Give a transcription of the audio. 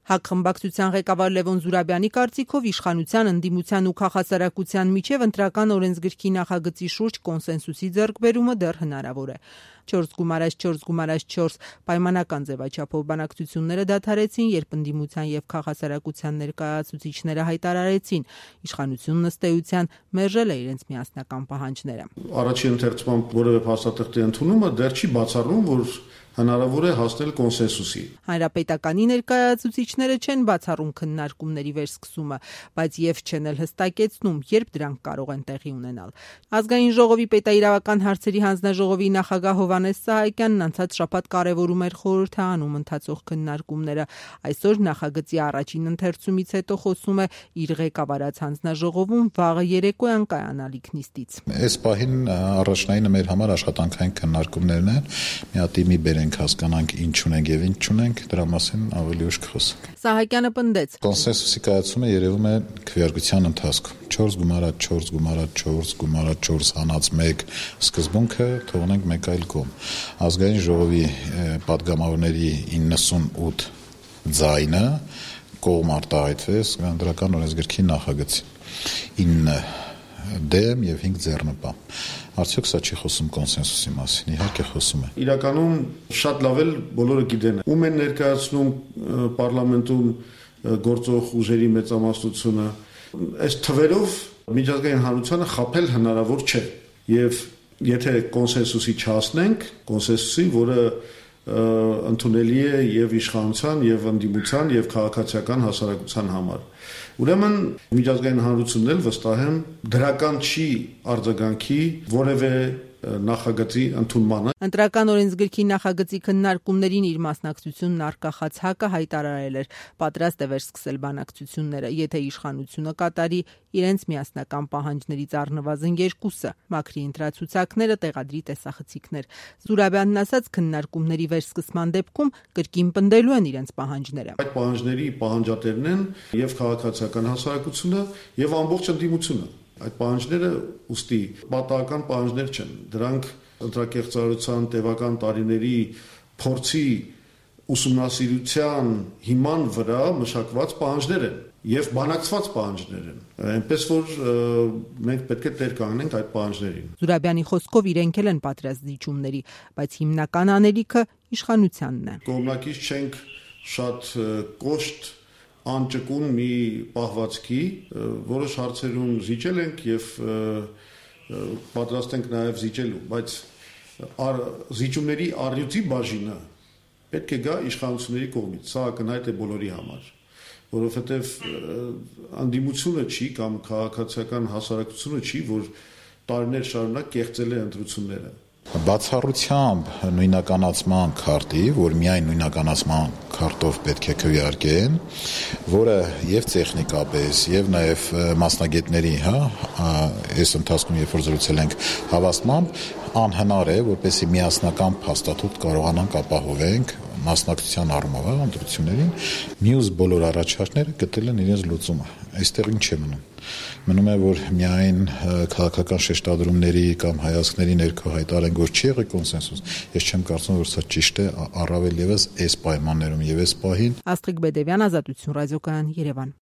ՀԱԿ խմբակցության ղեկավար Լևոն Զուրաբյանի կարծիքով իշխանության, ընդդիմության ու քաղաքասարակության միջև ընտրական օրենսգրքի նախագծի շուրջ կոնսենսուսի ձեռքբերումը դեռ հնարավոր է։ 4+4+4 պայմանական ձևաչափով բանակցությունները դադարեցին, երբ ընդդիմության եւ քաղաքասարակության ներկայացուցիչները հայտարարեցին, իշխանությունն ըստ էության մերժել է իրենց միասնական պահանջները։ Առաջին ընթերցման որևէ փաստաթղթի ընդունումը դեռ չի բացառում, որ հնարավոր է հասնել կոնսենսուսի։ Հանրապետականի ներկայացուցիչները չեն բացառում քննարկումների վերսկսումը, բայց եւ չեն էլ հստակեցնում, երբ դրանք կարող են տեղի ունենալ։ Ազգային ժողովի պետաիրավական հարցերի հանձնաժողովի նախագահ Հովհաննես Սահակյանն անցած շաբաթ կարևորում էր խորհրդարանում ընթացող քննարկումները։ Այսօր նախագծի առաջին ընթերցումից հետո խոսում է իր ղեկավարած հանձնաժողովում վաղը երեկոյան կայանալիք նիստից։ Այս պահին առաջնայինը մեր համար աշխատանքային քննարկումներն են, մի հատ իմի բերենք, հասկանանք ինչ ունենք եւ ինչ չունենք, դրա մասին ավելի ուշ կխոսենք։ Սահակյանը պնդեց. Կոնսենսուսի կայացումը երևում է քվեարկության ընթացքում։ 4+4+4+4 հանած 1 սկզբունքը թողնենք մեկ այլ կողմ։ Ազգային ժողովի պատգամավորների 98 ձայնը կողմ արտահայտվեց ընդրական օրենսգրքի նախագծին։ 9 դեմ եւ 5 ձեռնպա։ Արդյոք սա չի խոսում կոնսենսուսի մասին, իհարկե խոսում է։ Իրականում շատ լավ էլ բոլորը գիտեն, ում են ներկայացնում պարլամենտում գործող ուժերի մեծամասնությունը, այս թվերով միջազգային հանրությանը խաբել հնարավոր չէ։ Եվ եթե կոնսենսուսի չհասնենք, կոնսենսուսի, որը ընդունելի է եւ իշխանության, եւ ընդդիմության, եւ քաղաքացիական հասարակության համար։ Ուրեմն միջազգային հանրությունն էլ վստահ եմ դրական չի արձագանքի որևէ նախագծի ընդունմանը։ Ընտրական օրենսգրքի նախագծի քննարկումներին իր մասնակցությունն արկախած ՀԱԿ-ը հայտարարել էր, պատրաստ է վերսկսել բանակցությունները, եթե իշխանությունը կատարի իրենց միասնական պահանջներից առնվազն 2-ը, մաքրի ընտրացուցակները, տեղադրի տեսախցիկներ։ Զուրաբյանն ասաց, քննարկումների վերսկսման դեպքում կրկին պնդելու են իրենց պահանջները։ Այդ պահանջների պահանջատերն են եւ քաղաքացիական հասարակությունը եւ ամբողջ ընդդիմությունը։ Այդ պահանջները ուստի պատահական պահանջներ չեն, դրանք ընտրակեղծարարության տևական տարիների փորձի ուսումնասիրության հիման վրա մշակված պահանջներ են եւ բանակցված պահանջներ են, այնպես որ մենք պետք է տեր կանգնենք այդ պահանջներին։ Զուրաբյանի խոսքով իրենք էլ են պատրաստ զիջումների, բայց հիմնական անելիքը իշխանությանն է։ Կողմնակից չենք շատ կոշտ անճկուն մի պահվածքի, որոշ հարցերում զիջել ենք եւ պատրաստ ենք նաեւ զիջելու, բայց զիջումների առյուծի բաժինը պետք է գա իշխանությունների կողմից։ Սա ակնհայտ է բոլորի համար, որովհետեւ անդիմությունը չի կամ քաղաքացիական հասարակությունը չի, որ տարիներ շարունակ կեղծել է ընտրությունները։ Բացառությամբ նույնականացման քարտի, որ միայն նույնականացման քարտով պետք է քվեարկեն, որը եւ տեխնիկապես եւ նաեւ մասնագետների, այս ընթացքում երբ որ զրուցել ենք հավաստմամբ, անհնար է, որպեսզի միասնական փաստաթուղթ կարողանանք ապահովենք մասնակցության առումով ընտրություններին, մյուս բոլոր առաջարկները գտել են իրենց լուծումը։ Այստեղ ինչ է մնում։ Մնում է, որ միայն քաղաքական շեշտադրումների կամ հայացքների ներքո հայտարարենք, որ չի եղել կոնսենսուս։ Ես չեմ կարծում, որ սա ճիշտ է, առավել եւս այս պայմաններում եւ այս պահին։ Աստղիկ Բեդևյան, Ազատություն ռադիոկայան, Երևան։